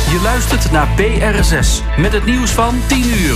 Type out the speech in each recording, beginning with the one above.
Je luistert naar BRSS met het nieuws van 10 uur.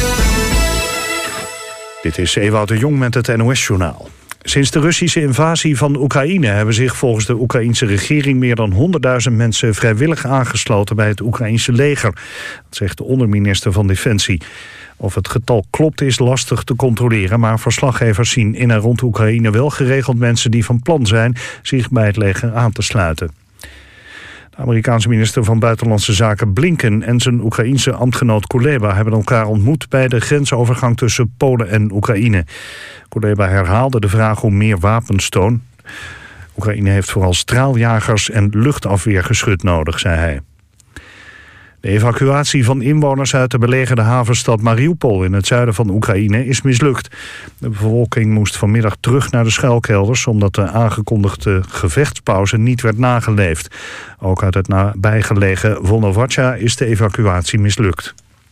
Dit is Ewout de Jong met het NOS-journaal. Sinds de Russische invasie van Oekraïne hebben zich volgens de Oekraïense regering meer dan 100.000 mensen vrijwillig aangesloten bij het Oekraïense leger. Dat zegt de onderminister van Defensie. Of het getal klopt is lastig te controleren, maar verslaggevers zien in en rond Oekraïne wel geregeld mensen die van plan zijn zich bij het leger aan te sluiten. De Amerikaanse minister van Buitenlandse Zaken Blinken en zijn Oekraïense ambtgenoot Kuleba hebben elkaar ontmoet bij de grensovergang tussen Polen en Oekraïne. Kuleba herhaalde de vraag om meer wapensteun. Oekraïne heeft vooral straaljagers en luchtafweergeschut nodig, zei hij. De evacuatie van inwoners uit de belegerde havenstad Mariupol in het zuiden van Oekraïne is mislukt. De bevolking moest vanmiddag terug naar de schuilkelders omdat de aangekondigde gevechtspauze niet werd nageleefd. Ook uit het nabijgelegen Volnovaca is de evacuatie mislukt.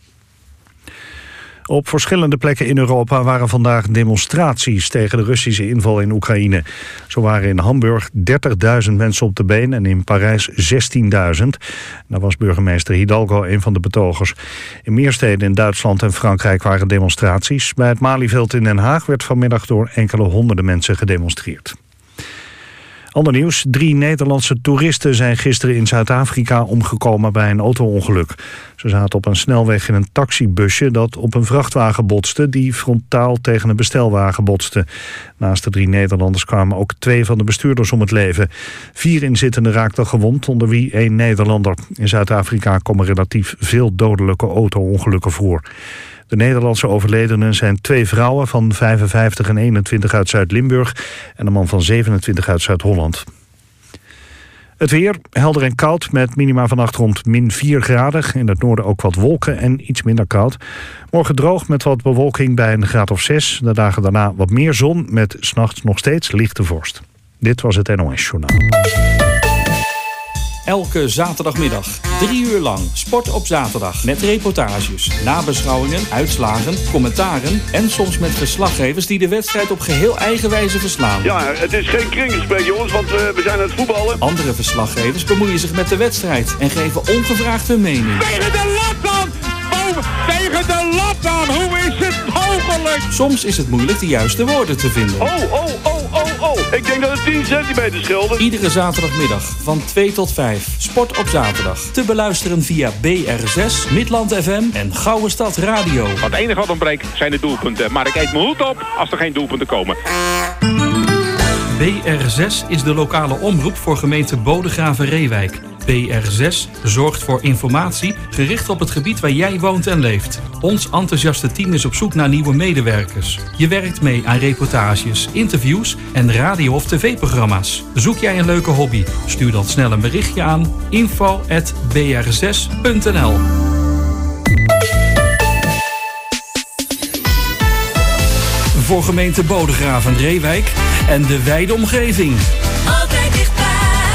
Op verschillende plekken in Europa waren vandaag demonstraties tegen de Russische inval in Oekraïne. Zo waren in Hamburg 30.000 mensen op de been en in Parijs 16.000. Daar was burgemeester Hidalgo een van de betogers. In meer steden in Duitsland en Frankrijk waren demonstraties. Bij het Malieveld in Den Haag werd vanmiddag door enkele honderden mensen gedemonstreerd. Ander nieuws, 3 Nederlandse toeristen zijn gisteren in Zuid-Afrika omgekomen bij een auto-ongeluk. Ze zaten op een snelweg in een taxibusje dat op een vrachtwagen botste die frontaal tegen een bestelwagen botste. Naast de 3 Nederlanders kwamen ook 2 van de bestuurders om het leven. 4 inzittenden raakten gewond, onder wie 1 Nederlander. In Zuid-Afrika komen relatief veel dodelijke auto-ongelukken voor. De Nederlandse overledenen zijn 2 vrouwen van 55 en 21 uit Zuid-Limburg en een man van 27 uit Zuid-Holland. Het weer, helder en koud, met minima vannacht rond -4 graden. In het noorden ook wat wolken en iets minder koud. Morgen droog met wat bewolking bij een graad of 6. De dagen daarna wat meer zon, met 's nachts nog steeds lichte vorst. Dit was het NOS-journaal. Elke zaterdagmiddag, 3 uur lang, Sport op zaterdag. Met reportages, nabeschouwingen, uitslagen, commentaren en soms met verslaggevers die de wedstrijd op geheel eigen wijze verslaan. Ja, het is geen kringgesprek, jongens, want we zijn aan het voetballen. Andere verslaggevers bemoeien zich met de wedstrijd en geven ongevraagd hun mening. Tegen de lat aan! Tegen de lat aan! Hoe is het mogelijk? Soms is het moeilijk de juiste woorden te vinden. Oh. Ik denk dat het 10 centimeter scheelde. Iedere zaterdagmiddag van 2 tot 5. Sport op zaterdag. Te beluisteren via BR6, Midland FM en Gouwestad Radio. Het enige wat ontbreekt zijn de doelpunten. Maar ik eet mijn hoed op als er geen doelpunten komen. BR6 is de lokale omroep voor gemeente Bodegraven-Reewijk. BR6 zorgt voor informatie gericht op het gebied waar jij woont en leeft. Ons enthousiaste team is op zoek naar nieuwe medewerkers. Je werkt mee aan reportages, interviews en radio- of tv-programma's. Zoek jij een leuke hobby? Stuur dan snel een berichtje aan info@br6.nl. Voor gemeente Bodegraven-Reewijk en de wijde omgeving. Altijd dichtbij.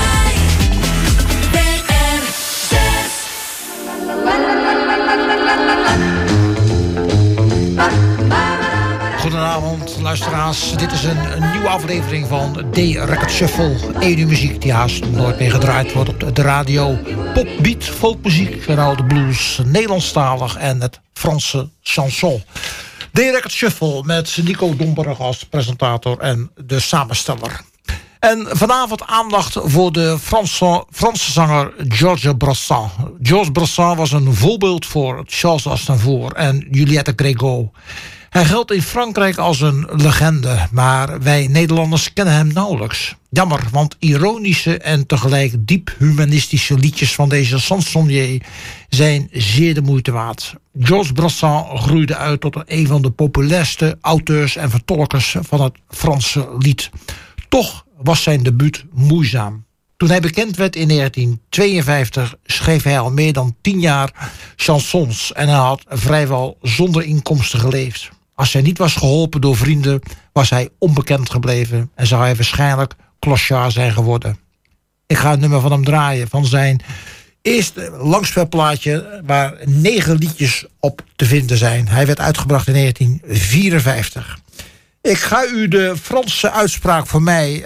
Goedenavond luisteraars, dit is een nieuwe aflevering van D-Record Shuffle. Ede muziek die haast nooit meer gedraaid wordt op de radio. Pop, beat, folkmuziek, de blues, Nederlandstalig en het Franse chanson. D-Record Shuffle met Nico Domburg als presentator en de samensteller. En vanavond aandacht voor de Franse zanger Georges Brassens. Georges Brassens was een voorbeeld voor Charles Aznavour en Juliette Gréco. Hij geldt in Frankrijk als een legende, maar wij Nederlanders kennen hem nauwelijks. Jammer, want ironische en tegelijk diep humanistische liedjes van deze chansonnier zijn zeer de moeite waard. Georges Brassens groeide uit tot een van de populairste auteurs en vertolkers van het Franse lied. Toch was zijn debuut moeizaam. Toen hij bekend werd in 1952 schreef hij al meer dan 10 jaar chansons en hij had vrijwel zonder inkomsten geleefd. Als hij niet was geholpen door vrienden, was hij onbekend gebleven en zou hij waarschijnlijk clochard zijn geworden. Ik ga het nummer van hem draaien, van zijn eerste langspeelplaatje waar 9 liedjes op te vinden zijn. Hij werd uitgebracht in 1954. Ik ga u de Franse uitspraak van mij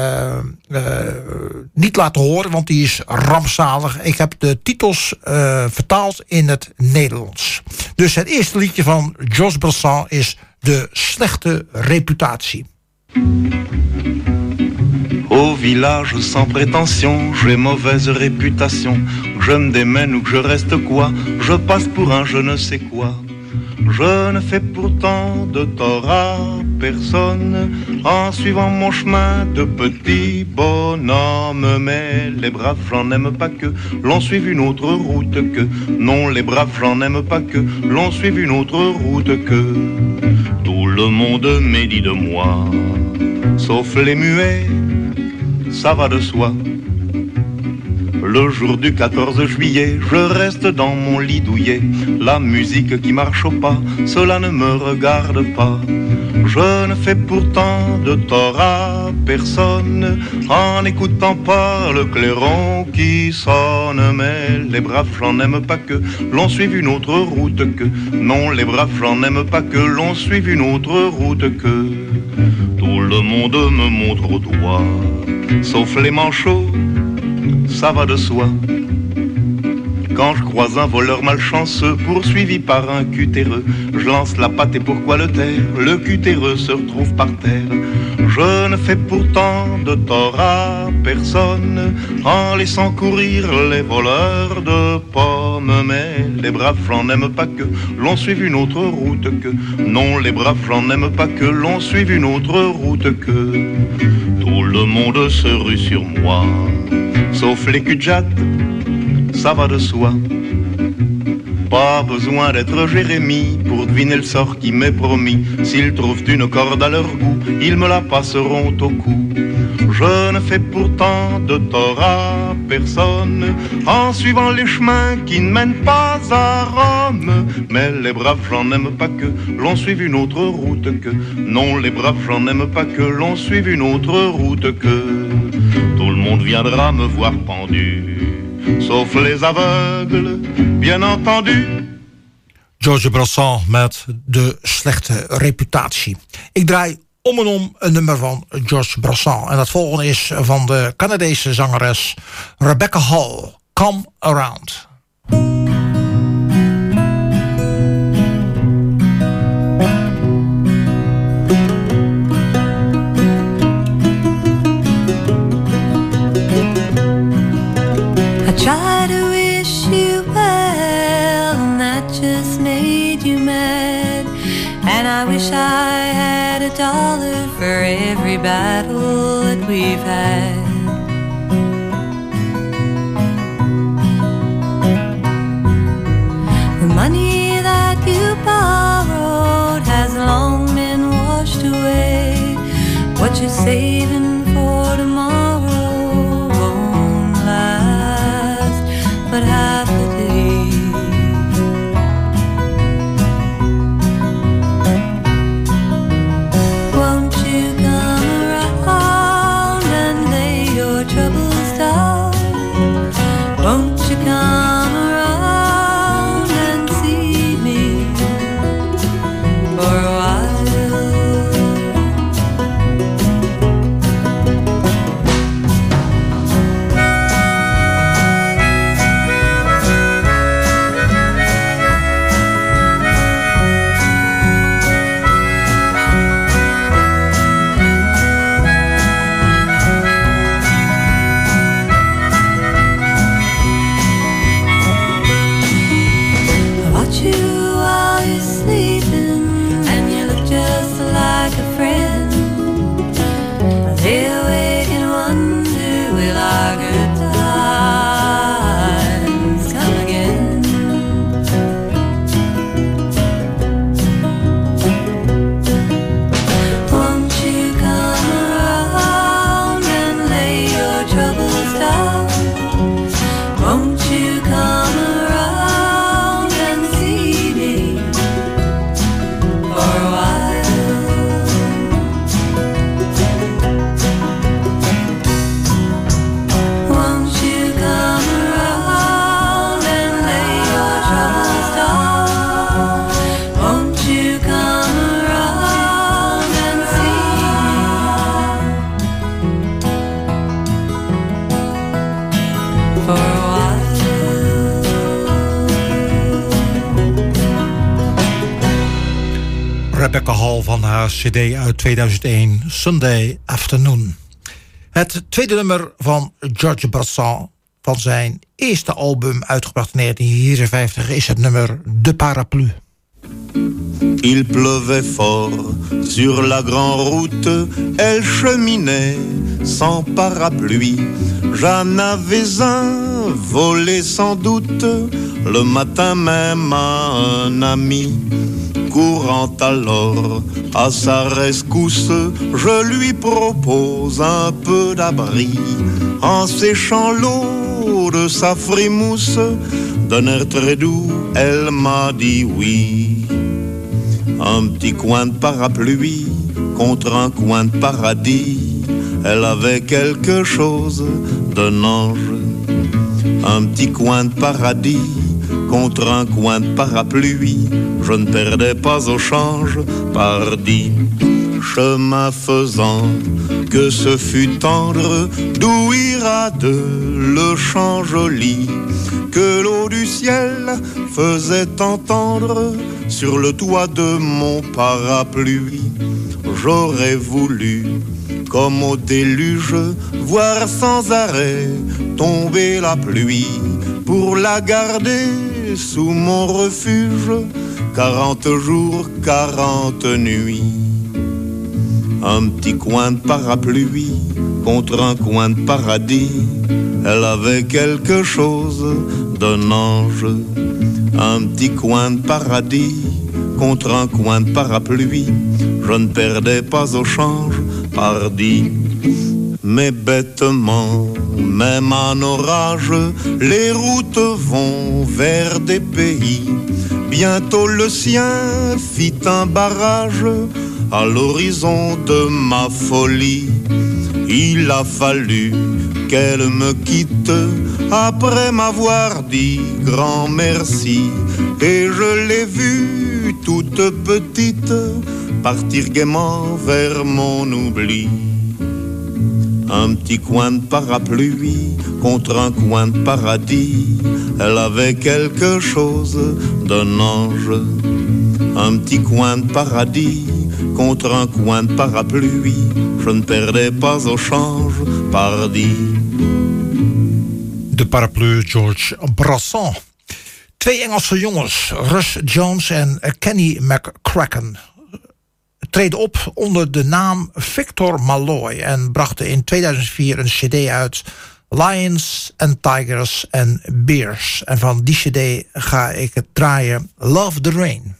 niet laten horen, want die is rampzalig. Ik heb de titels vertaald in het Nederlands. Dus het eerste liedje van Georges Brassens is De Slechte Reputatie. Au village sans prétention, j'ai mauvaise réputation. Que je me démène ou que je reste quoi, je passe pour un je ne sais quoi. Je ne fais pourtant de tort à personne en suivant mon chemin de petit bonhomme. Mais les braves, j'en aime pas que l'on suive une autre route que. Non, les braves, j'en aime pas que l'on suive une autre route que. Tout le monde médit de moi, sauf les muets, ça va de soi. Le jour du 14 juillet, je reste dans mon lit douillet. La musique qui marche au pas, cela ne me regarde pas. Je ne fais pourtant de tort à personne en n'écoutant pas le clairon qui sonne. Mais les braves, j'en aime pas que l'on suive une autre route que. Non, les braves, j'en aime pas que l'on suive une autre route que. Tout le monde me montre au doigt, sauf les manchots, ça va de soi. Quand je croise un voleur malchanceux poursuivi par un cutéreux, je lance la patte et pourquoi le taire? Le cutéreux se retrouve par terre. Je ne fais pourtant de tort à personne en laissant courir les voleurs de pommes. Mais les braves, j'en aime pas que l'on suive une autre route que. Non, les braves, j'en aime pas que l'on suive une autre route que. Tout le monde se rue sur moi, sauf les cul-de-jatte, ça va de soi. Pas besoin d'être Jérémie pour deviner le sort qui m'est promis. S'ils trouvent une corde à leur goût, ils me la passeront au cou. Je ne fais pourtant de tort à personne en suivant les chemins qui ne mènent pas à Rome. Mais les braves, j'en aime pas que l'on suive une autre route que. Non, les braves, j'en aime pas que l'on suive une autre route que. Tout le monde viendra me voir pendu, sauf les aveugles, bien entendu. Georges Brassens met De Slechte Reputatie. Ik draai om en om een nummer van Georges Brassens. En dat volgende is van de Canadese zangeres Rebecca Hall. Come Around. Try to wish you well, and that just made you mad. And I wish I had $1 for every battle that we've had. The money that you borrowed has long been washed away. What you're saving for tomorrow won't last but half a day. Won't you come around and lay your troubles down? Won't you come around and see me for a while? Rebecca Hall van haar cd uit 2001, Sunday Afternoon. Het tweede nummer van Georges Brassens van zijn eerste album, uitgebracht in 1954, is het nummer De Parapluie. Il pleuvait fort sur la grande route, elle cheminait sans parapluie. J'en avais un, volé sans doute, le matin même à un ami. Courant alors à sa rescousse, je lui propose un peu d'abri. En séchant l'eau de sa frimousse, d'un air très doux, elle m'a dit oui. Un petit coin de parapluie contre un coin de paradis, elle avait quelque chose d'un ange. Un petit coin de paradis contre un coin de parapluie, je ne perdais pas au change, pardi. Chemin faisant, que ce fut tendre, d'où ira de le champ joli, que l'eau du ciel faisait entendre sur le toit de mon parapluie. J'aurais voulu, comme au déluge, voir sans arrêt tomber la pluie, pour la garder sous mon refuge, 40 jours, 40 nuits. Un petit coin de parapluie contre un coin de paradis, elle avait quelque chose d'un ange. Un petit coin de paradis contre un coin de parapluie, je ne perdais pas au change, pardi. Mais bêtement, même en orage, les routes vont vers des pays. Bientôt le sien fit un barrage à l'horizon de ma folie. Il a fallu qu'elle me quitte après m'avoir dit grand merci. Et je l'ai vue toute petite partir gaiement vers mon oubli. Un petit coin de parapluie contre un coin de paradis, elle avait quelque chose d'un ange. Un petit coin de paradis contre un coin de parapluie, je ne perdais pas au change, pardi. De Parapluie, Georges Brassens. Twee Engelse jongens, Russ Jones en Kenny McCracken, treden op onder de naam Victor Malloy en brachten in 2004 een cd uit, Lions and Tigers and Bears. En van die cd ga ik het draaien, Love the Rain.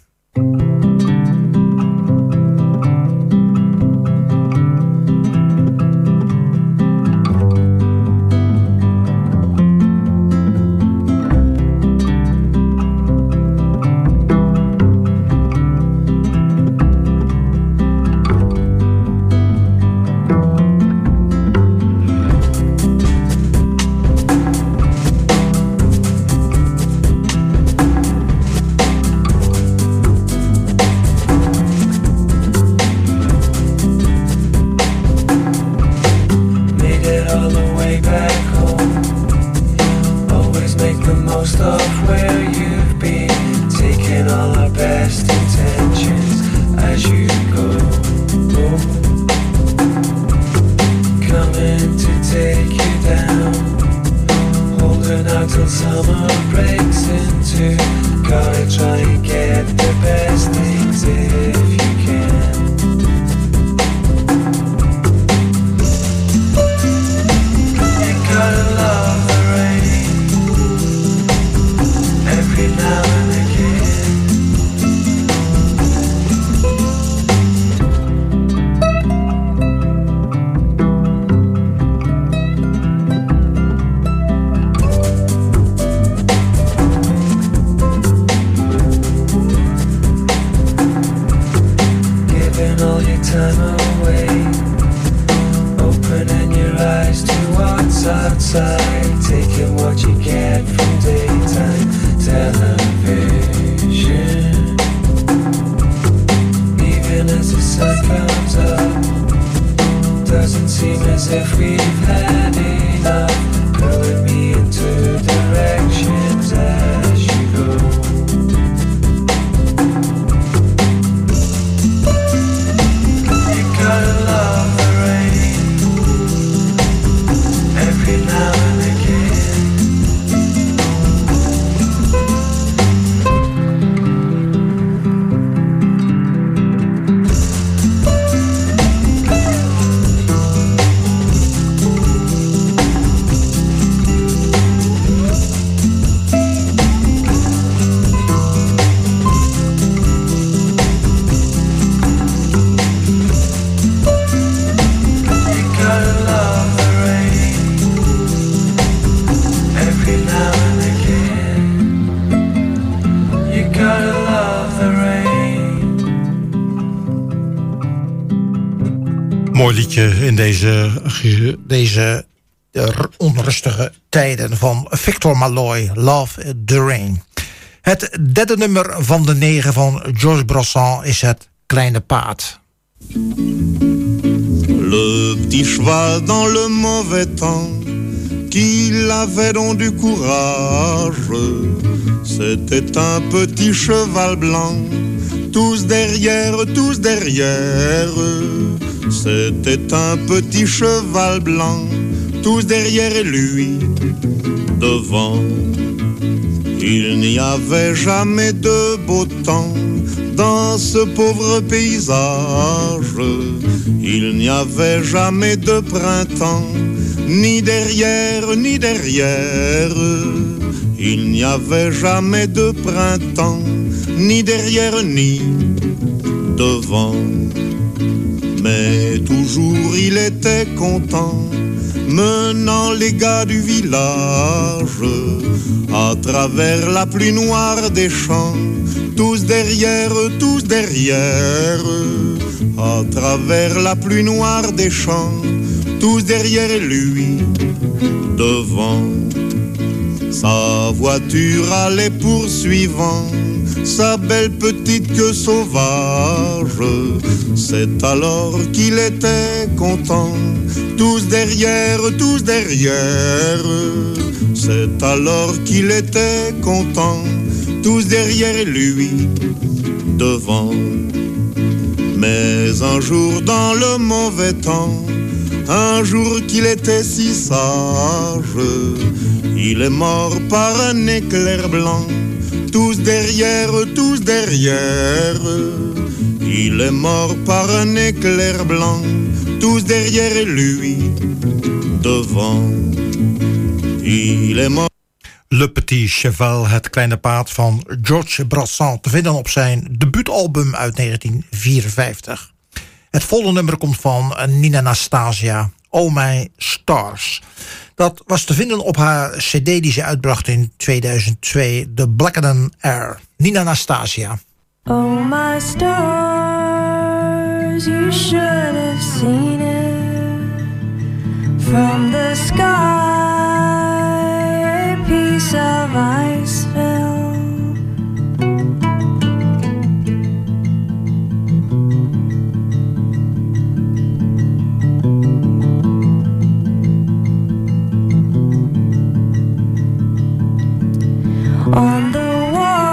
Mooi liedje in deze onrustige tijden van Victor Malloy, Love the Rain. Het derde nummer van de 9 van Georges Brassens is Het Kleine Paard. Le petit cheval dans le mauvais temps, qu'il avait donc du courage. C'était un petit cheval blanc, tous derrière, tous derrière. C'était un petit cheval blanc, tous derrière lui, devant. Il n'y avait jamais de beau temps dans ce pauvre paysage. Il n'y avait jamais de printemps, ni derrière, ni derrière. Il n'y avait jamais de printemps, ni derrière, ni devant. Mais toujours il était content, menant les gars du village à travers la pluie noire des champs, tous derrière, tous derrière. À travers la pluie noire des champs, tous derrière lui, devant. Sa voiture allait poursuivant sa belle petite queue sauvage. C'est alors qu'il était content, tous derrière, tous derrière. C'est alors qu'il était content, tous derrière lui, devant. Mais un jour dans le mauvais temps, un jour qu'il était si sage, il est mort par un éclair blanc, tous derrière, tous derrière. Il est mort par un éclair blanc, tous derrière lui, devant. Il est mort. Le Petit Cheval, het kleine paard van Georges Brassens, te vinden op zijn debuutalbum uit 1954. Het volgende nummer komt van Nina Anastasia, Oh My Stars. Dat was te vinden op haar cd die ze uitbracht in 2002, The Blackened Air. Nina Anastasia. Oh my stars, you should have seen it from the sky. A piece of ice fell. On the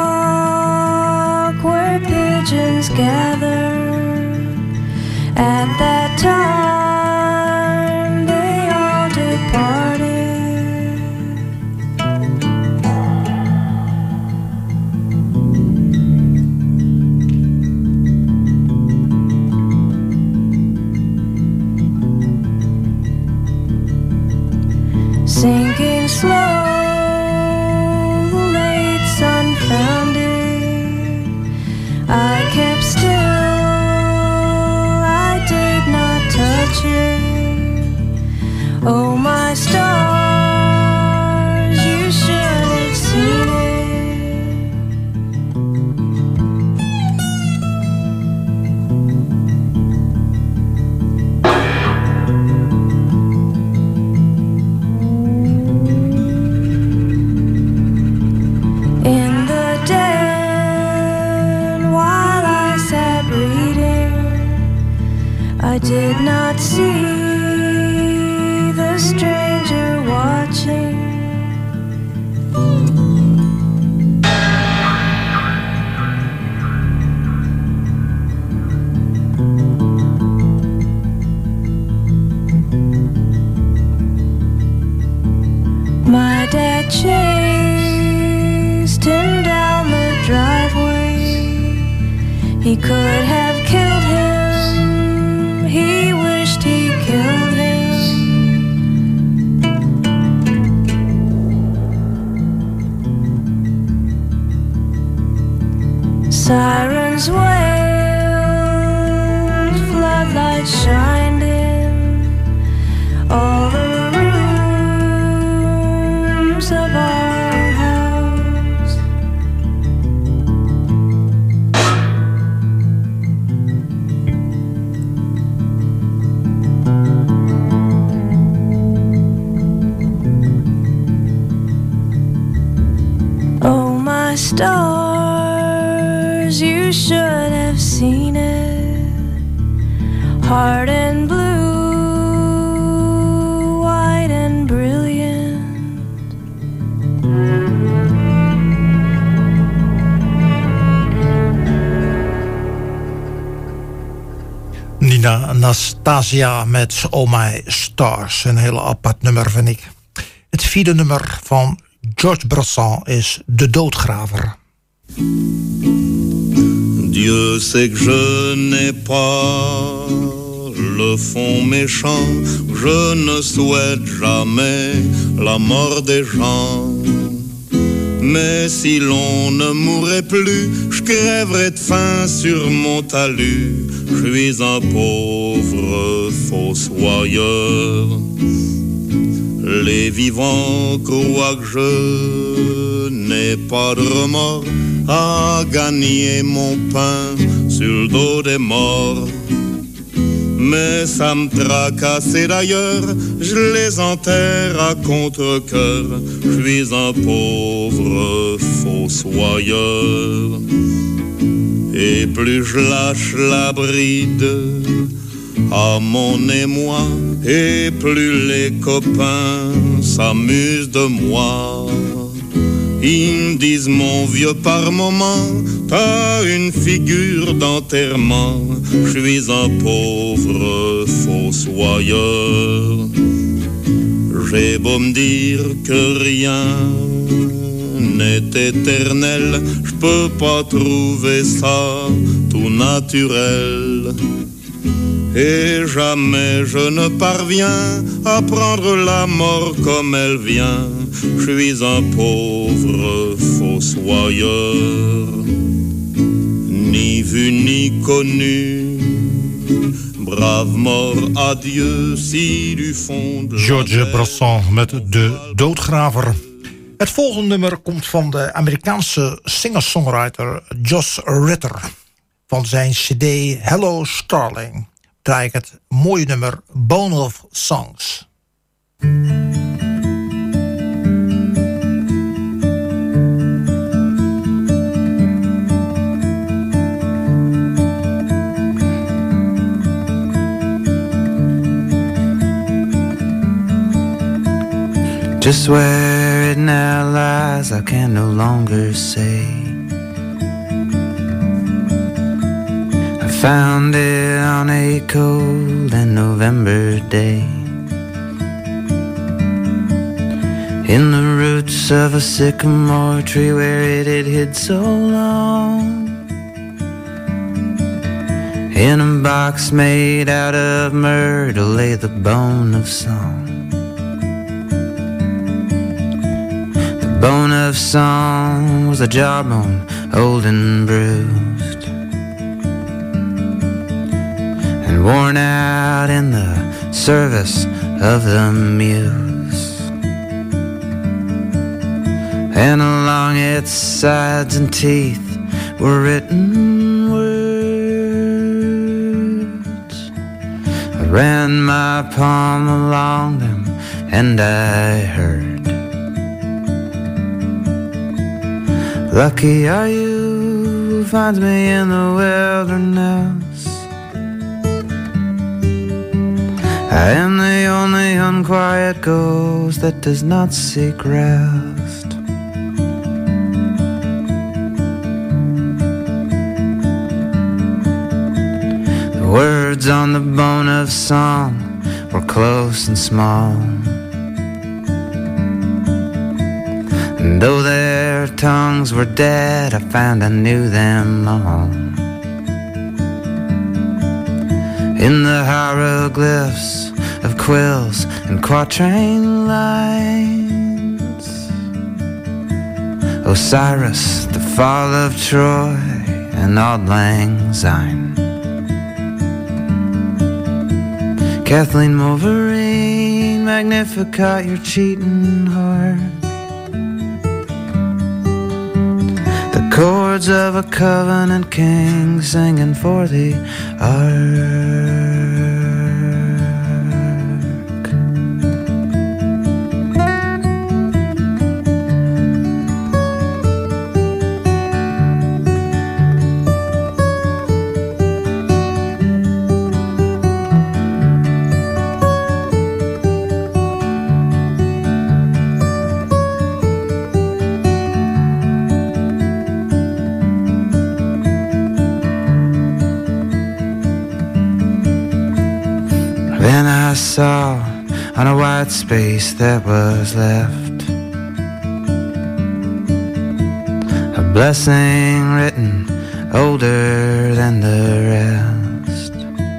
walk where pigeons gather, at that time they all departed. Sinking slow, I kept still, I did not touch it. Oh my stars, you should have seen it. In the den, while I sat reading, I did not see the stranger watching. My dad chased him down the driveway. He could have killed him, he wished he killed him. Sirens wailed, floodlights shined in all the rooms of our house. stars, you should have seen it. Heart and blue, white and brilliant. Nina Anastasia met Oh My Stars. Een heel apart nummer, vind ik. Het vierde nummer van Georges Brassens is De Doodgraver. Dieu sait que je n'ai pas le fond méchant. Je ne souhaite jamais la mort des gens. Mais si l'on ne mourrait plus, je crèverais de faim sur mon talus. Je suis un pauvre fossoyeur. Les vivants croient que je n'ai pas de remords à gagner mon pain sur le dos des morts. Mais ça me tracasse et d'ailleurs, je les enterre à contre-cœur. Je suis un pauvre fossoyeur. Et plus je lâche la bride à mon émoi, et plus les copains s'amusent de moi. Ils me disent mon vieux par moment, t'as une figure d'enterrement. Je suis un pauvre fossoyeur. J'ai beau me dire que rien n'est éternel, je peux pas trouver ça tout naturel. Et jamais je ne parviens à prendre la mort comme elle vient. Je suis un pauvre fossoyeur, ni vu ni connu. Brave mort, adieu, si du fond de Georges Brassens met De Doodgraver. Het volgende nummer komt van de Amerikaanse singer-songwriter Josh Ritter. Van zijn cd Hello Starling draai ik het mooie nummer Bone of Songs. Just where it now lies, I can no longer say. I found it on a cold and November day, in the roots of a sycamore tree where it had hid so long. In a box made out of myrtle lay the bone of song. Bone of song was a jawbone, old and bruised, and worn out in the service of the muse. And along its sides and teeth were written words. I ran my palm along them and I heard, lucky are you who finds me in the wilderness. I am the only unquiet ghost that does not seek rest. The words on the bone of song were close and small, and though their tongues were dead, I found I knew them all. In the hieroglyphs of quills and quatrain lines, Osiris, the fall of Troy, and Auld Lang Syne. Kathleen Mulvaney, Magnificat, your cheating heart. The chords of a covenant king singing for the ark. saw on a white space that was left. A blessing written older than the rest.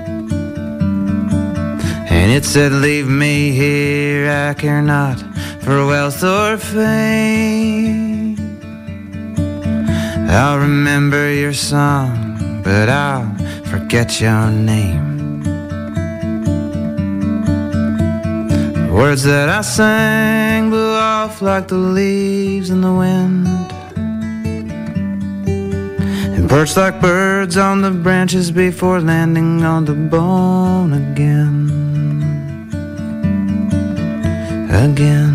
And it said, leave me here, I care not for wealth or fame. I'll remember your song, but I'll forget your name. The words that I sang blew off like the leaves in the wind, and perched like birds on the branches before landing on the bone again. Again.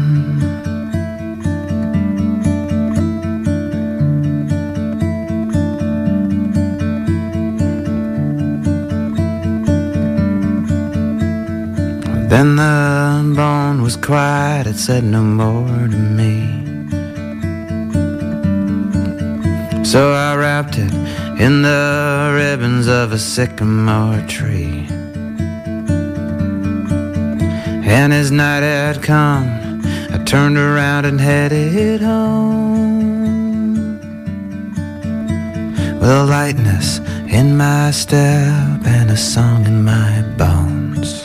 Then the bone was quiet, it said no more to me. So I wrapped it in the ribbons of a sycamore tree. And as night had come, I turned around and headed home, with a lightness in my step and a song in my bones.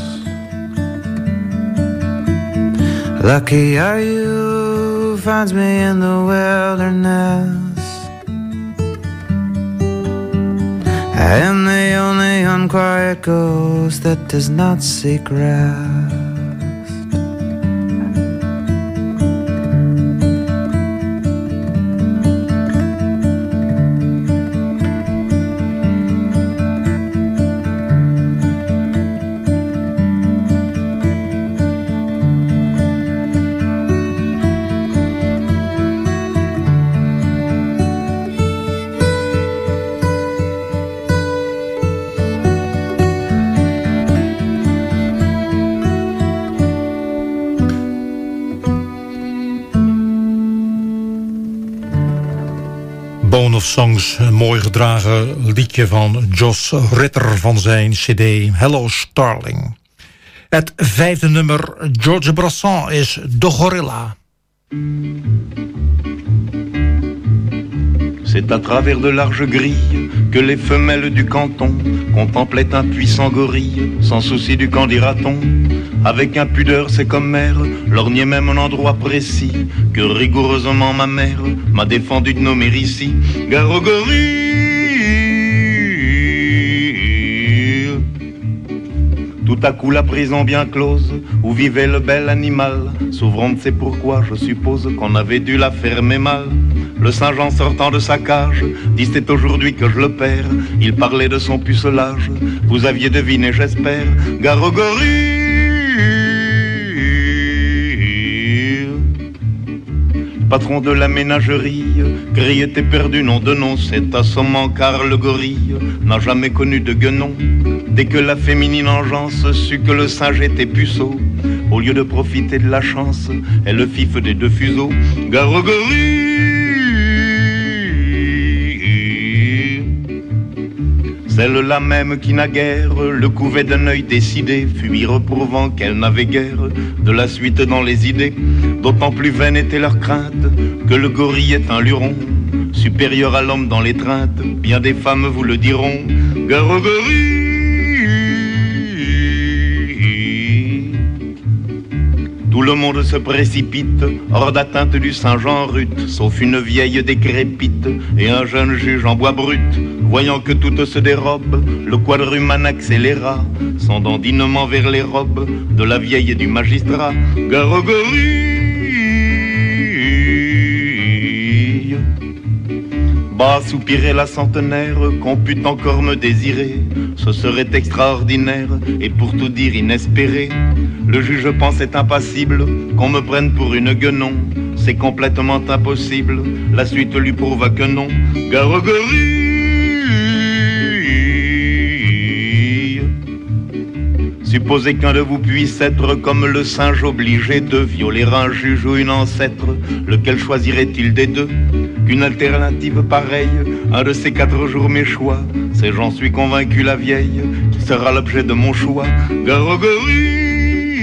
Lucky are you, finds me in the wilderness. I am the only unquiet ghost that does not seek rest. Bone of Songs, een mooi gedragen liedje van Josh Ritter van zijn cd Hello Starling. Het 5e nummer, Georges Brassens, is De Gorilla. C'est à travers de larges grilles que les femelles du canton contemplaient un puissant gorille, sans souci du qu'en dira-t-on. Avec impudeur, c'est comme mère, lorgnait même un endroit précis que rigoureusement ma mère m'a défendu de nommer ici. Gare au gorille. Tout à coup la prison bien close où vivait le bel animal, s'ouvrant de ses pourquoi, je suppose qu'on avait dû la fermer mal. Le Saint-Jean sortant de sa cage dit c'est aujourd'hui que je le perds. Il parlait de son pucelage, vous aviez deviné j'espère. Gare au gorille. Patron de la ménagerie, grille était perdu, nom de nom, c'est assommant car le gorille n'a jamais connu de guenon. Dès que la féminine engeance sut que le singe était puceau, au lieu de profiter de la chance, elle le fit feu des deux fuseaux. Gare au gorille. Celle-là même qui naguère le couvait d'un œil décidé, fut lui reprouvant qu'elle n'avait guère de la suite dans les idées. D'autant plus vaine était leur crainte que le gorille est un luron, supérieur à l'homme dans l'étreinte, bien des femmes vous le diront. Gare au gorille. Tout le monde se précipite, hors d'atteinte du Saint-Jean rut, sauf une vieille décrépite et un jeune juge en bois brut. Voyant que tout se dérobe, le quadrumane accéléra son dandinement vers les robes de la vieille et du magistrat. Gare au gorille. Bas soupirait la centenaire, qu'on pût encore me désirer, ce serait extraordinaire et pour tout dire inespéré. Le juge pensait impassible qu'on me prenne pour une guenon, c'est complètement impossible, la suite lui prouva que non. Gare au gorille. Supposez qu'un de vous puisse être comme le singe obligé de violer un juge ou une ancêtre, lequel choisirait-il des deux? Qu'une alternative pareille, un de ces 4 jours mes choix, c'est j'en suis convaincu la vieille, qui sera l'objet de mon choix. Gare au gorille.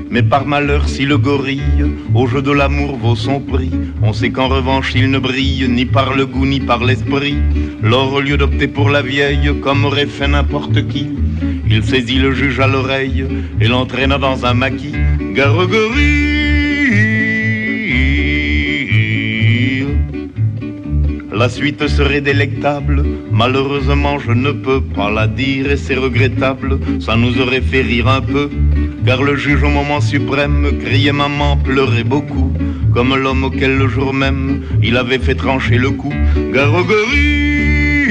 Mais par malheur, si le gorille au jeu de l'amour vaut son prix, on sait qu'en revanche il ne brille ni par le goût ni par l'esprit. Lors, au lieu d'opter pour la vieille, comme aurait fait n'importe qui, il saisit le juge à l'oreille et l'entraîna dans un maquis. Gare au gorille. La suite serait délectable, malheureusement je ne peux pas la dire et c'est regrettable, ça nous aurait fait rire un peu, car le juge au moment suprême criait maman, pleurait beaucoup, comme l'homme auquel le jour même il avait fait trancher le cou. Gare au gorille.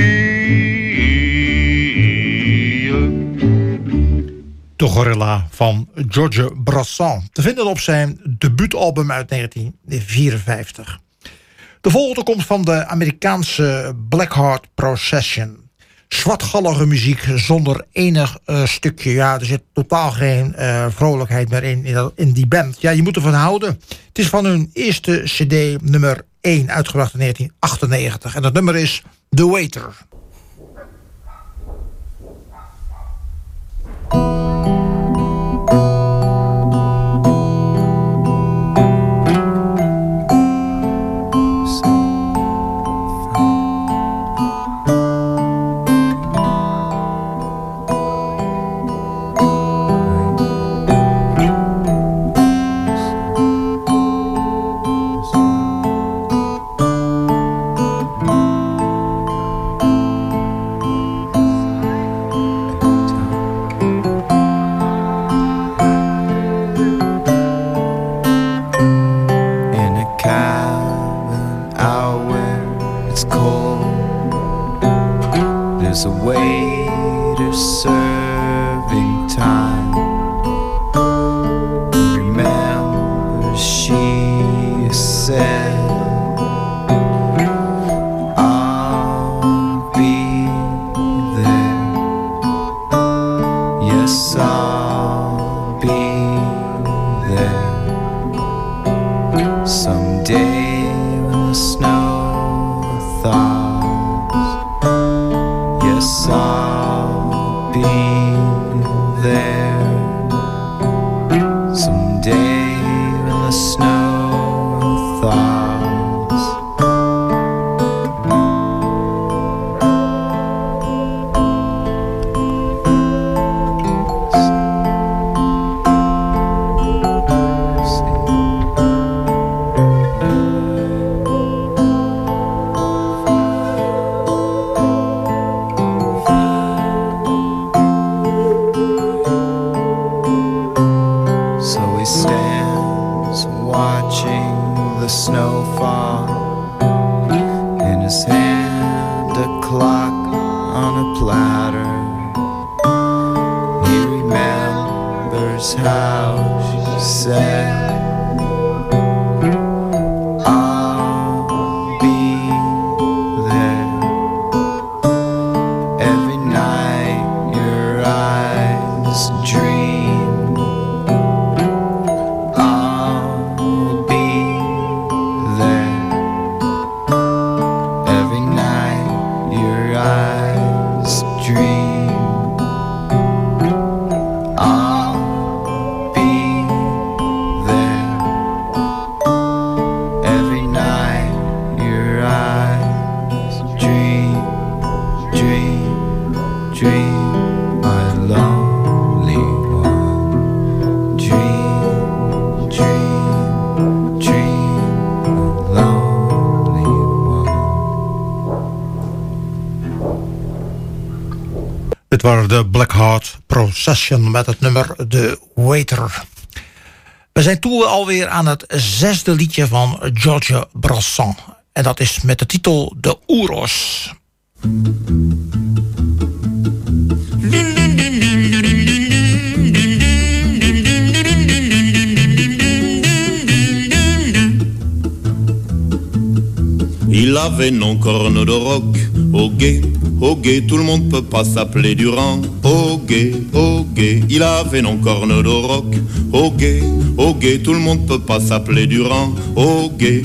De Gorilla van Georges Brassens, te vinden op zijn debuutalbum uit 1954. De volgende komt van de Amerikaanse Blackheart Procession. Zwartgallige muziek zonder enig stukje. Ja, er zit totaal geen vrolijkheid meer in die band. Ja, je moet ervan houden. Het is van hun eerste cd nummer 1, uitgebracht in 1998. En dat nummer is The Waiter. There's a waiter serving time. Remember she said, I'll be there. Yes, I'll be there. Someday when the snow thaws, yes, I'll be there. Someday when the snow thaws. So he stands watching the snow fall. In his hand a clock on a platter. He remembers how she said, I'll be there. Every night your eyes dream. I'll be there. Every night your eyes dream. I'll be there. Every night your eyes dream, dream, dream, my lonely one. Dream, dream, dream, my lonely one. Dit waren de Blackheart Procession met het nummer The Waiter. We zijn toe alweer aan het 6e liedje van Georges Brassens. En dat is met de titel De Oeros. Il avait non corne de roc au gay, tout le monde peut pas s'appeler Durand. Au gay, il avait non corne de roc. Au gay, tout le monde peut pas s'appeler Durand. Au gay,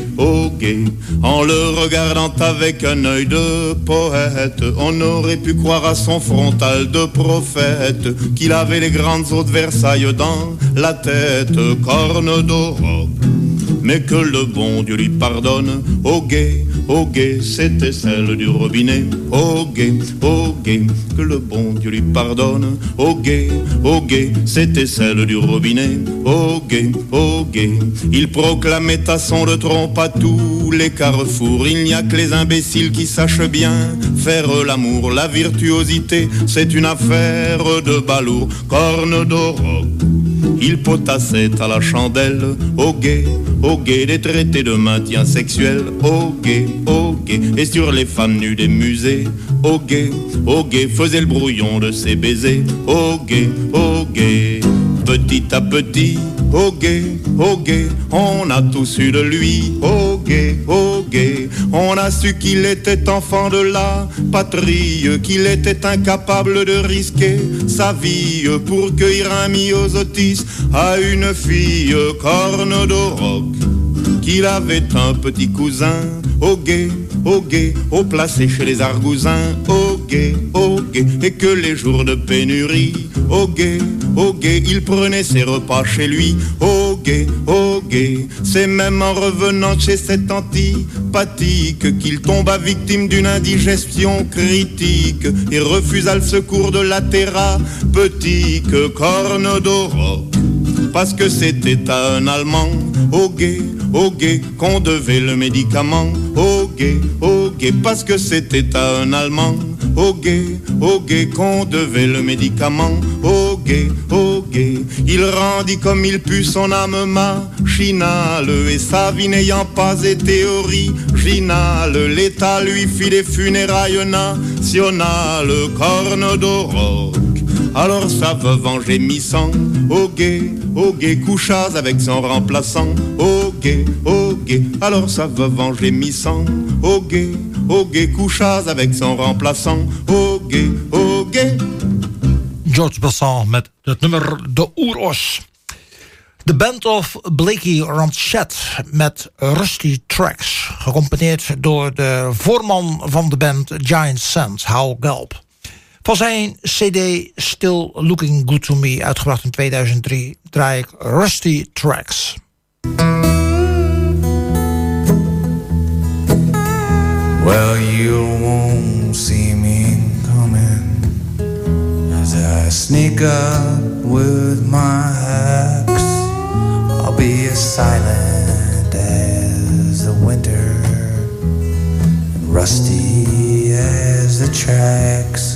en le regardant avec un œil de poète, on aurait pu croire à son frontal de prophète qu'il avait les grandes eaux de Versailles dans la tête, corne de roc. Mais que le bon Dieu lui pardonne. Au gay, c'était celle du robinet. Au gay, que le bon Dieu lui pardonne. Au gay, c'était celle du robinet. Au gay, il proclamait à son de trompe à tous les carrefours. Il n'y a que les imbéciles qui sachent bien faire l'amour. La virtuosité, c'est une affaire de balourd. Corne de roc. Il potassait à la chandelle. Au gay, des traités de maintien sexuel. Au gay, et sur les femmes nues des musées. Au gay, faisait le brouillon de ses baisers. Au gay, petit à petit. Au gay, on a tous eu de lui. Au gay, on a su qu'il était enfant de la patrie, qu'il était incapable de risquer sa vie pour cueillir un myosotis à une fille. Corne de roc, qu'il avait un petit cousin. Au gay, au placé chez les argousins. Au gay, et que les jours de pénurie. Au gay, il prenait ses repas chez lui. Au gay, c'est même en revenant chez cet antipathique qu'il tomba victime d'une indigestion critique et refusa le secours de la thérapeutique. Corne de roc, parce que c'était à un Allemand. Au gay, qu'on devait le médicament. Au gay, parce que c'était à un Allemand. Au gay, qu'on devait le médicament. Au gay, il rendit comme il put son âme machinale, et sa vie n'ayant pas été originale, l'État lui fit des funérailles nationales. Corne de roc, alors sa veuve en gémissant. Au gay, coucha avec son remplaçant. Au gay, alors sa veuve en gémissant. Au gay, coucha avec son remplaçant. Au gay. George Bassan met het nummer De Oeros. De band of Blakey Ranchet met Rusty Tracks, gecomponeerd door de voorman van de band Giant Sand, Hal Gelb. Van zijn cd Still Looking Good To Me, uitgebracht in 2003, draai ik Rusty Tracks. Well, you won't see me coming as I sneak up with my axe. I'll be as silent as the winter and rusty as the tracks.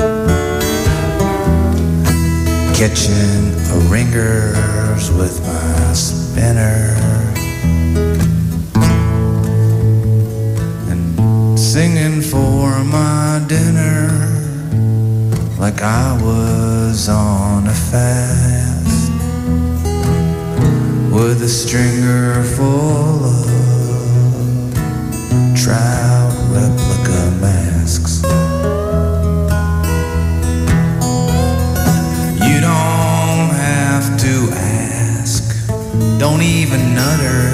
Catching ringers with my spinner and singing for my dinner like I was on a fast with a stringer full of trout replica masks. You don't have to ask, don't even nutter.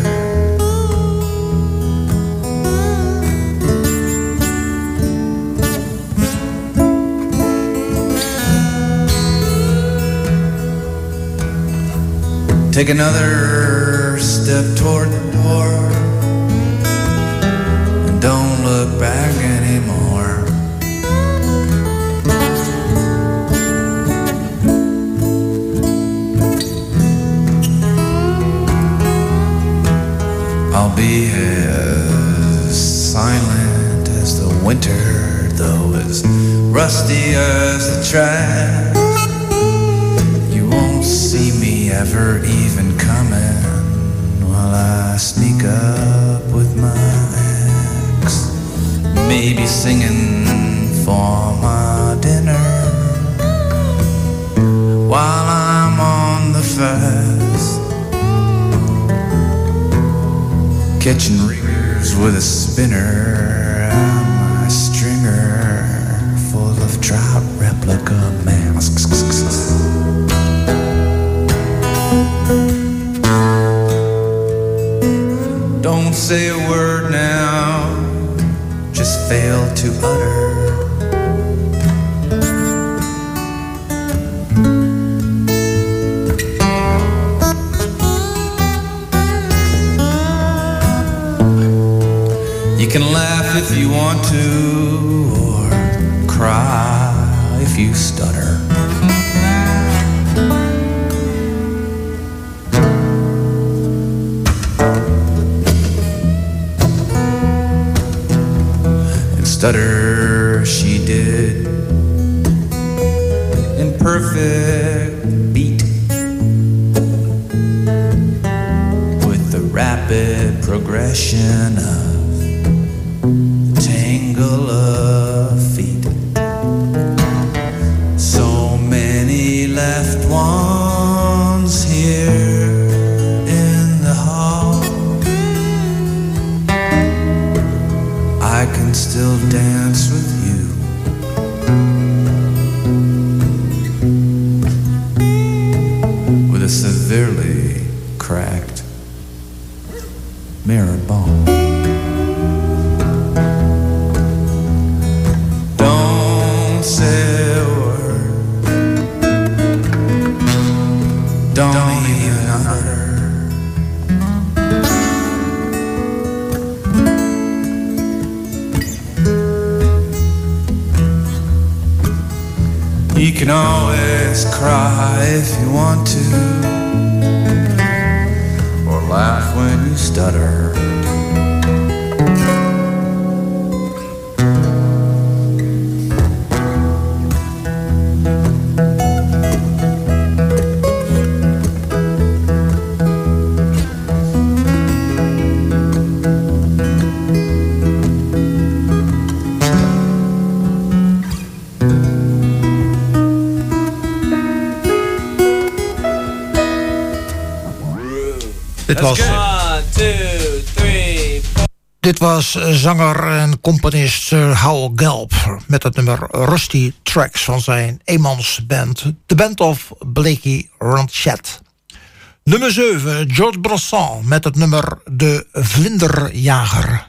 Take another step toward the door and don't look back anymore. I'll be as silent as the winter, though as rusty as the track. You won't see me ever even coming while I sneak up with my axe, maybe singing for my dinner while I'm on the fast, catching ringers with a spinner on my string. Don't say a word now, just fail to utter. You can laugh if you want to, or cry if you stutter. And stutter she did in perfect beat, with the rapid progression of tangle of feet. So many left ones here in the hall. I can still dance with you. With a severely cracked mirror ball. Don't even utter. You can always cry if you want to, or laugh when you stutter. Dit was zanger en componist Howell Gelb met het nummer Rusty Tracks van zijn eenmansband, The Band of Blakey Ranchet. Nummer 7, George Brassens met het nummer De Vlinderjager.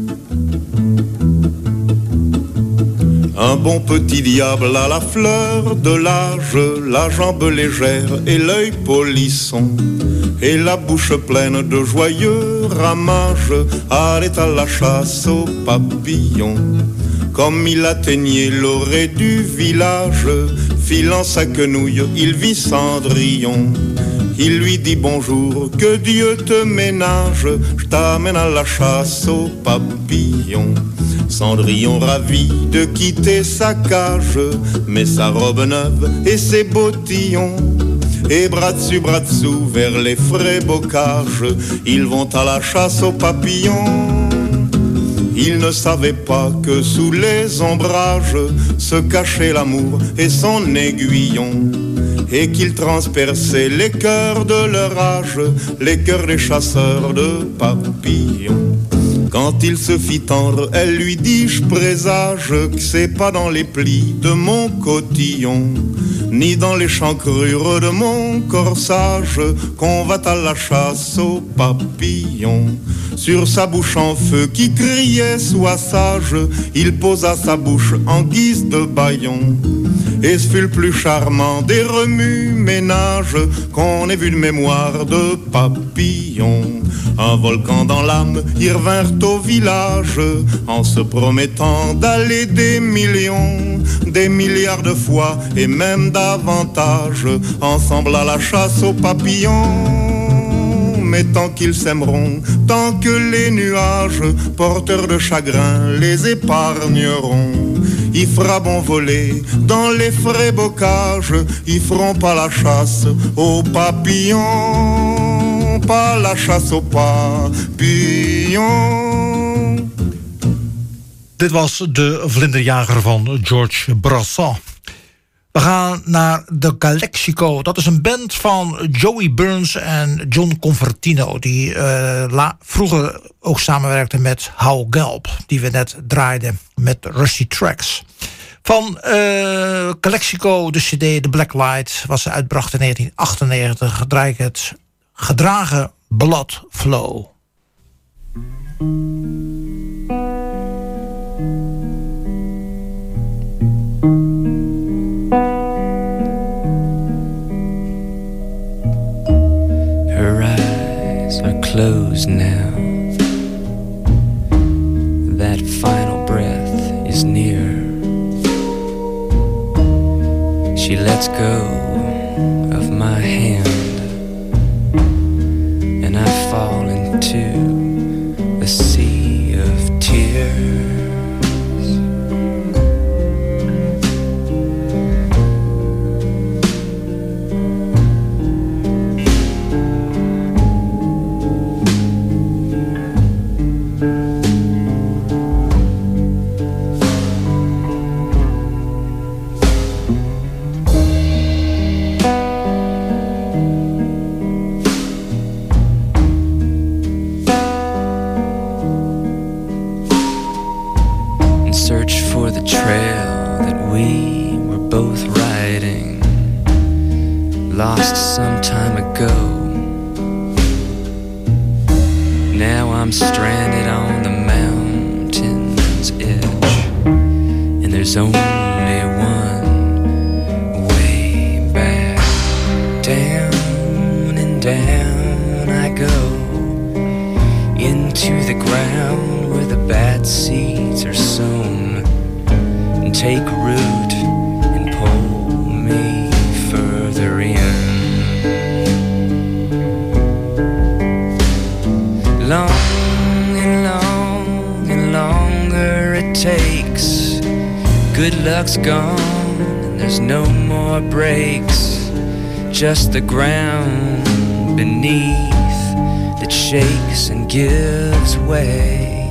Un bon petit diable à la fleur de l'âge, la jambe légère et l'œil polisson, et la bouche pleine de joyeux ramages, allait à la chasse aux papillons. Comme il atteignait l'orée du village, filant sa quenouille, il vit Cendrillon. Il lui dit bonjour, que Dieu te ménage, je t'amène à la chasse aux papillons. Cendrillon ravi de quitter sa cage, met sa robe neuve et ses bottillons. Et bras dessous vers les frais bocages, ils vont à la chasse aux papillons. Ils ne savaient pas que sous les ombrages se cachait l'amour et son aiguillon, et qu'il transperçait les cœurs de leur âge, les cœurs des chasseurs de papillons. Quand il se fit tendre, elle lui dit, je présage que c'est pas dans les plis de mon cotillon, ni dans les chancrures de mon corsage, qu'on va à la chasse aux papillons. Sur sa bouche en feu qui criait sois sage, il posa sa bouche en guise de bâillon. Et ce fut le plus charmant des remue-ménages qu'on ait vu de mémoire de papillon. Un volcan dans l'âme, ils revinrent au village en se promettant d'aller des millions, des milliards de fois et même davantage, ensemble à la chasse aux papillons. Mais tant qu'ils s'aimeront, tant que les nuages porteurs de chagrin les épargneront, il fera bon voler dans les frais bocages, ils feront pas la chasse aux papillons, pas la chasse aux papillons. Dit was De Vlinderjager van George Brassens. We gaan naar de Calexico. Dat is een band van Joey Burns en John Convertino, die vroeger ook samenwerkten met Howell Gelb, die we net draaiden met Rusty Tracks. Van Calexico, de cd The Black Light, was ze uitgebracht in 1998. Draai ik het Gedragen Blood Flow. Her eyes are closed now. That final breath is near. She lets go of my hand, and I fall into a sea of tears. Lost some time ago. Now I'm stranded on the mountain's edge, and there's only one way back. Down and down I go, into the ground where the bad seeds are sown, and take root and pull me further in. Long and longer it takes. Good luck's gone and there's no more breaks. Just the ground beneath that shakes and gives way.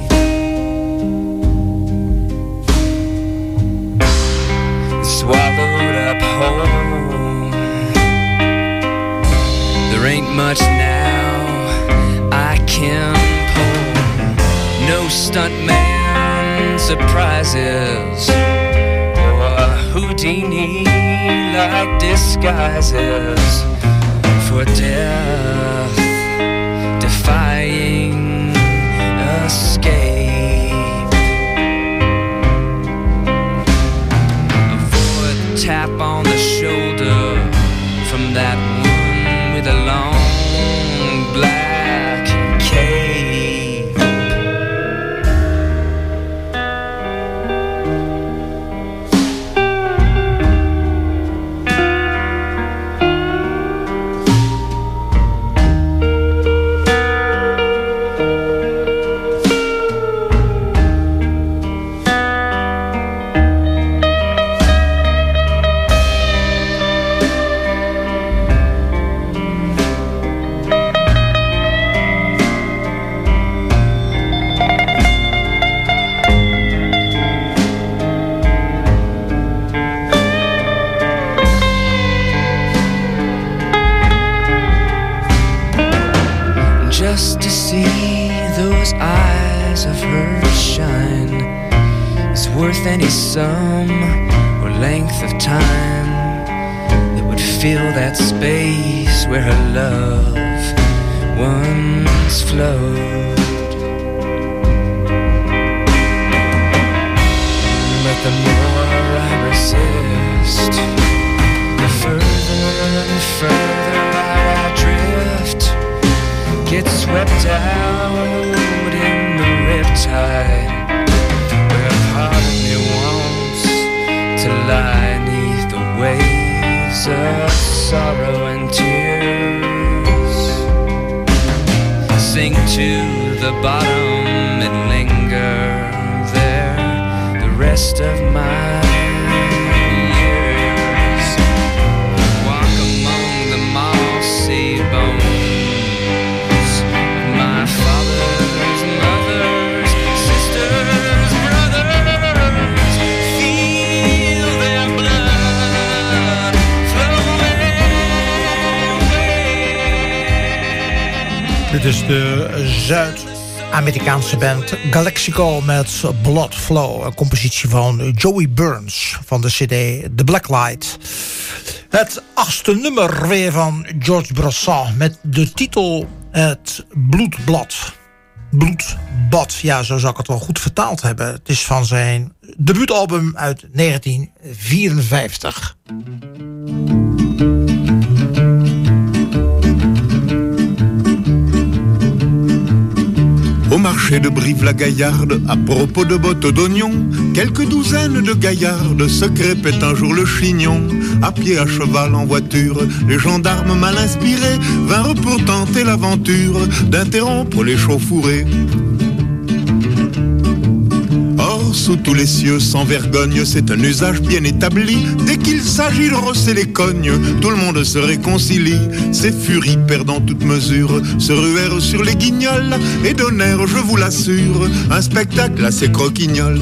Swallowed up whole. There ain't much now I can pull. No stuntman surprises or Houdini-like disguises for death defying escape. Avoid the tap on the shoulder from that one with a long black cape. Just to see those eyes of hers shine is worth any sum or length of time that would fill that space where her love once flowed. But the more I resist, the further and further I drift. Get swept out in the riptide, where a part of me wants to lie neath the waves of sorrow and tears. Sink to the bottom and linger there the rest of my years. Walk among the mossy bones, fathers, mothers, sisters, brothers, feel their blood flowing away. Dit is de Zuid-Amerikaanse band Galaxico met Blood Flow, een compositie van Joey Burns van de CD The Blacklight. Het 8e nummer weer van Georges Brassens met de titel Het Bloedblad. Bloedbad. Ja, zo zou ik het wel goed vertaald hebben. Het is van zijn debuutalbum uit 1954. Au marché de Brive-la-Gaillarde, à propos de bottes d'oignons, quelques douzaines de gaillardes se crêpaient un jour le chignon. À pied, à cheval, en voiture, les gendarmes mal inspirés vinrent pour tenter l'aventure d'interrompre les chauffourées. Or, sous tous les cieux, sans vergogne, c'est un usage bien établi. Dès qu'il s'agit de rosser les cognes, tout le monde se réconcilie. Ces furies, perdant toute mesure, se ruèrent sur les guignols et donnèrent, je vous l'assure, un spectacle assez croquignol.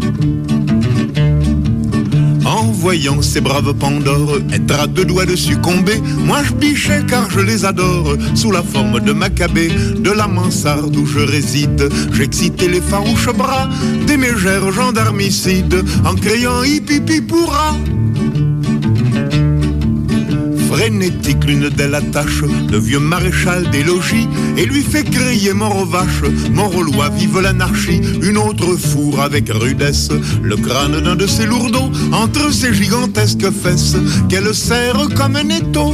En voyant ces braves Pandores être à deux doigts de succomber, moi je bichais car je les adore. Sous la forme de Maccabée, de la mansarde où je réside, j'excitais les farouches bras des mégères gendarmicides en criant hippie-poura. Frénétique, l'une d'elles attache le vieux maréchal des logis et lui fait crier mort aux vaches, mort aux lois, vive l'anarchie. Une autre fourre avec rudesse le crâne d'un de ses lourdeaux entre ses gigantesques fesses qu'elle serre comme un étau.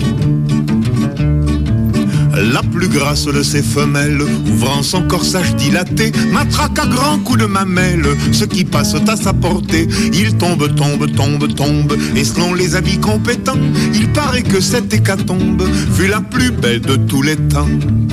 La plus grasse de ses femelles, ouvrant son corsage dilaté, matraque à grands coups de mamelle ce qui passe à sa portée. Il tombe, et selon les avis compétents, il paraît que cette hécatombe fut la plus belle de tous les temps.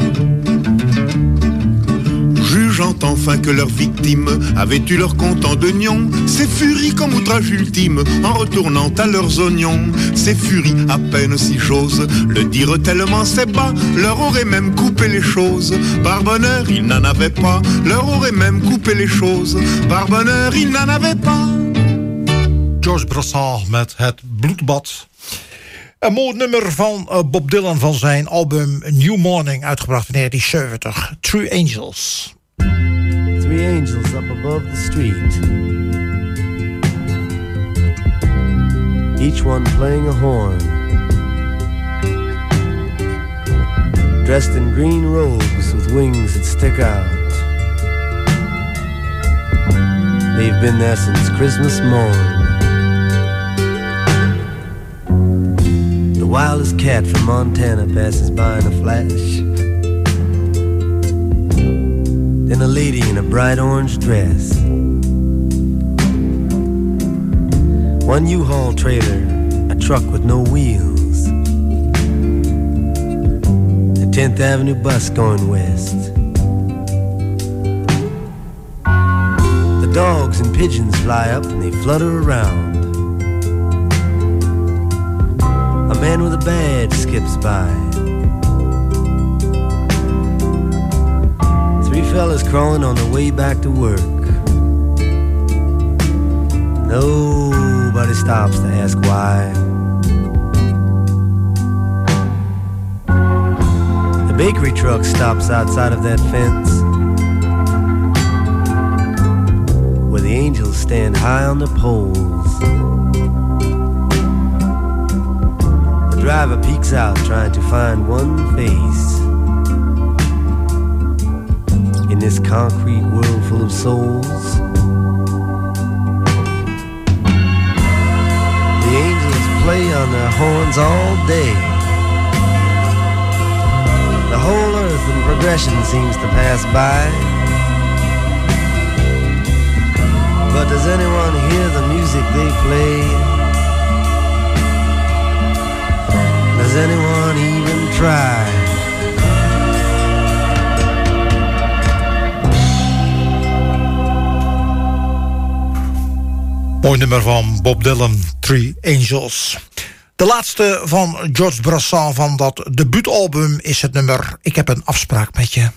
Jugeant enfin que leurs victimes avaient eu leur compte en d'oignons, ces furies comme outrage ultime, en retournant à leurs oignons. Ces furies, à peine si j'ose le dire tellement c'est bas, leur auraient même coupé les choses. Par bonheur, ils n'en avaient pas, leur auraient même coupé les choses. Par bonheur, ils n'en avaient pas. George Brassens met het Bloedbad. Een mooi nummer van Bob Dylan van zijn album New Morning, uitgebracht in 1970. Three Angels. Three angels up above the street, each one playing a horn, dressed in green robes with wings that stick out. They've been there since Christmas morn. The wildest cat from Montana passes by in a flash. Then a lady in a bright orange dress. One U-Haul trailer, a truck with no wheels. The 10th Avenue bus going west. The dogs and pigeons fly up and they flutter around. A man with a badge skips by. Three fellas crawling on their way back to work. Nobody stops to ask why. The bakery truck stops outside of that fence, where the angels stand high on their poles. The driver peeks out trying to find one face in this concrete world full of souls. The angels play on their horns all day. The whole earth in progression seems to pass by. But does anyone hear the music they play? Does anyone even try? Mooi nummer van Bob Dylan, Three Angels. De laatste van George Brassens van dat debuutalbum is het nummer Ik heb een afspraak met je.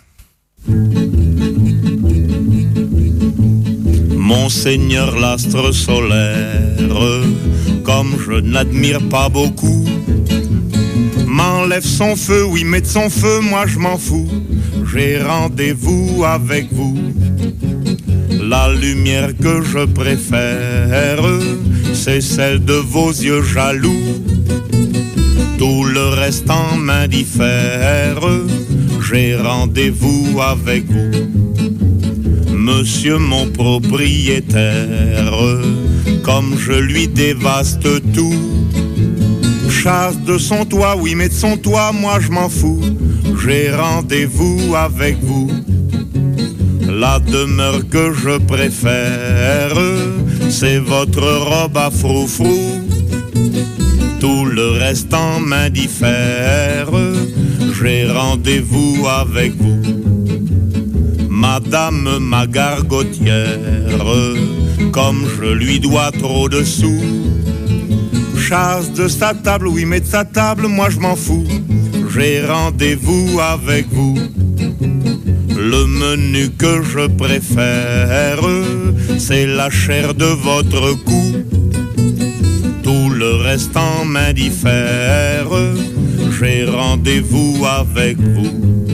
Monseigneur l'astre solaire, comme je n'admire pas beaucoup, m'enlève son feu, oui mais de son feu moi je m'en fous. J'ai rendez-vous avec vous. La lumière que je préfère, c'est celle de vos yeux jaloux. Tout le reste en m'indiffère. j'ai rendez-vous avec vous. Monsieur mon propriétaire, comme je lui dévaste tout. Chasse de son toit, oui mais de son toit, moi je m'en fous. J'ai rendez-vous avec vous. La demeure que je préfère, c'est votre robe à froufrou. Tout le reste en m'indiffère, j'ai rendez-vous avec vous. Madame ma gargotière, comme je lui dois trop de sous. Chasse de sa table, oui mais de sa table, moi je m'en fous. J'ai rendez-vous avec vous. Le menu que je préfère, c'est la chair de votre cou. Tout le reste en m'indiffère, j'ai rendez-vous avec vous.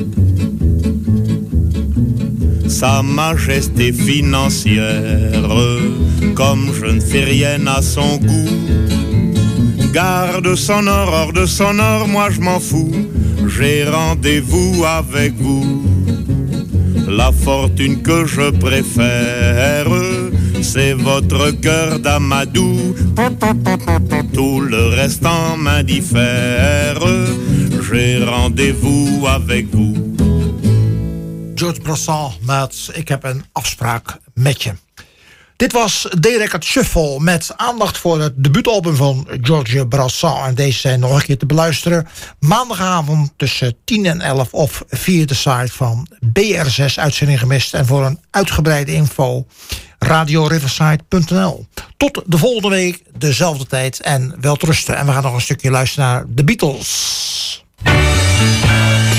Sa majesté financière, comme je ne fais rien à son goût. Garde sonore, hors de sonore, moi je m'en fous. J'ai rendez-vous avec vous. La fortune que je préfère, c'est votre cœur d'amadou. Tout le reste en m'indiffère, j'ai rendez-vous avec vous. George Brassens met Ik heb een afspraak met je. Dit was D-Record Shuffle met aandacht voor het debuutalbum van George Brassens. En deze zijn nog een keer te beluisteren. Maandagavond tussen 10 en 11 of via de site van BR6 Uitzending Gemist. En voor een uitgebreide info radioriverside.nl. Tot de volgende week, dezelfde tijd en welterusten. En we gaan nog een stukje luisteren naar The Beatles.